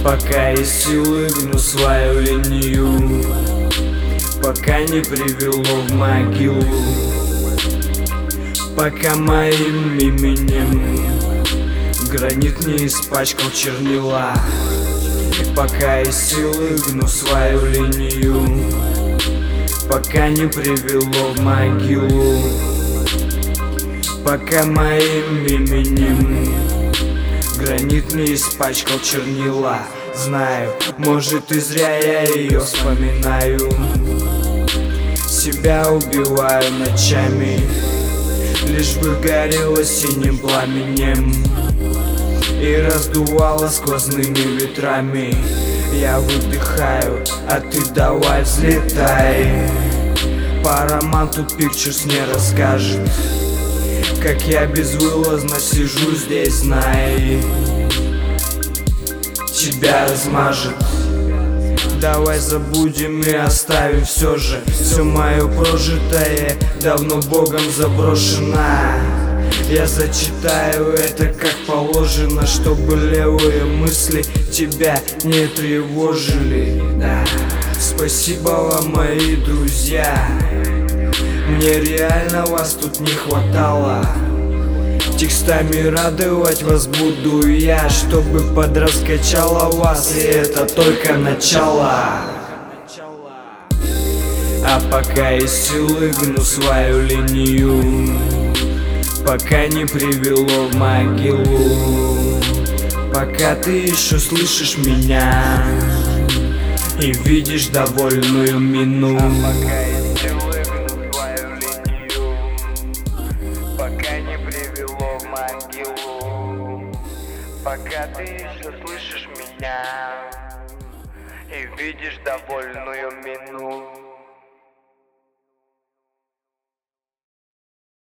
Пока есть силы, гну свою линию, пока не привело в могилу, пока моим именем гранит не испачкал чернила. Пока есть силы, гну свою линию, пока не привело в могилу, пока моим именем гранит не испачкал чернила. Знаю, может и зря я ее вспоминаю, себя убиваю ночами, лишь бы горело синим пламенем и раздувало сквозными ветрами. Я выдыхаю, а ты давай взлетай. Paramount Pictures мне расскажет, как я безвылазно сижу здесь, знай, тебя размажет. Давай забудем и оставим все же. Все мое прожитое давно Богом заброшено. Я зачитаю это как положено, чтобы левые мысли тебя не тревожили. Да. Спасибо вам, мои друзья, мне реально вас тут не хватало. Текстами радовать вас буду я, чтобы подраскачало вас, и это только начало. А пока есть силы, гну свою линию, пока не привело в могилу, пока ты еще слышишь меня и видишь довольную мину. Пока не привело в могилу, пока ты еще слышишь меня и видишь довольную мину.